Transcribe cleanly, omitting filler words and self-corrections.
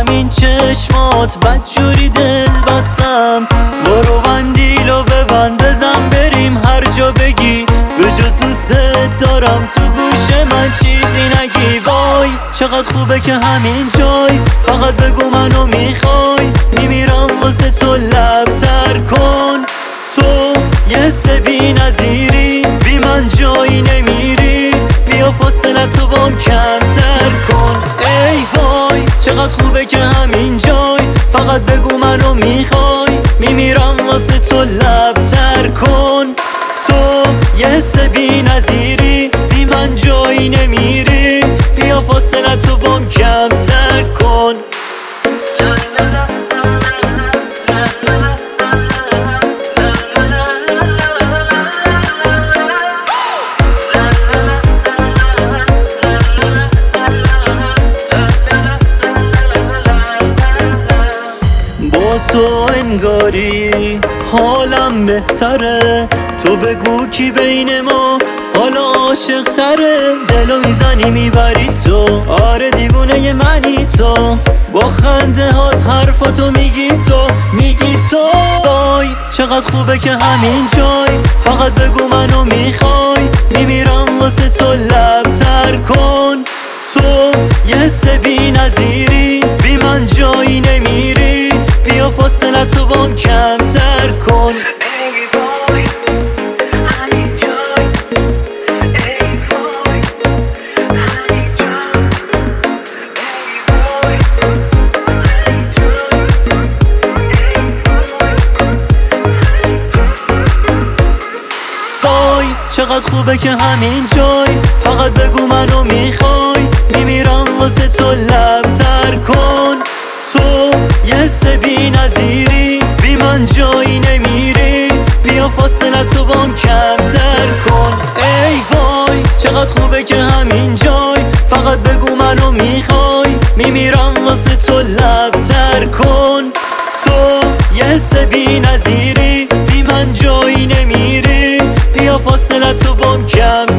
همین چشمات بدجوری دل بستم. برو بندیلو ببند بزن بریم هر جا بگی، به جز دوست دارم تو گوش من چیزی نگی. وای چقدر خوبه که همین جای، فقط بگو منو میخوای، میمیرم واسه تو لب تر کن. تو یه حس بی نظیری، بی من جایی نمیری، بیا فاصله تو بام کمتر کن. ای وای چقدر خوبه که همین جای، فقط بگو منو میخوای، میمیرم واسه تو لب تر کن. تو یه حس بی نظیری، بی من جایی نمیری، بیا فاصله تو بام کمتر کن. تو انگاری حالم بهتره، تو بگو کی بین ما حالا عاشق تره. دلو میزنی میبری تو، آره دیوونه منی تو، با خنده هات حرفاتو میگی تو. وای چقدر خوبه که همین جای، فقط بگو منو میخوای، میمیرم واسه تو لب تر کن. تو یه حس بی نظیری، بی من جایی نمیری، بیا فاصله تو بام کمتر کن. چقدر خوبه که همین جای، فقط بگو منو میخوای، میمیرم واسه تو لب تر کن. تو یه حس بی نظیری، بی من جایی نمیری، بیا فاصله تو بام کمتر کن. ای وای چقدر خوبه که همین جای، فقط بگو منو میخوای، میمیرم واسه تو لب تر کن. تو یه حس بی نظیری، بی من جایی نمیری، بیا فاصله تو بام کم